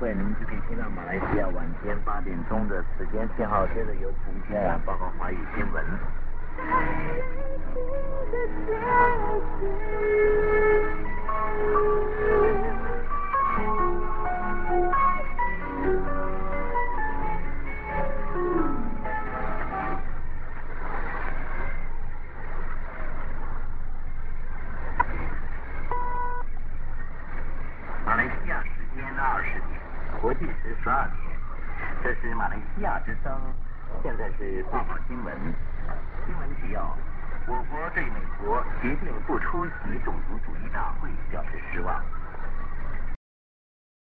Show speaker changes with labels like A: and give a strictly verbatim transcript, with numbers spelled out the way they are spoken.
A: 会，您就可以听到马来西亚晚间八点钟的时间。信号接着由陈天然报告华语新闻。马来西亚时间二十点，国际时十二点。这是马来西亚之声，现在是报告新闻。新闻提要：我国对美国决定不出席种族主义大会表示失望。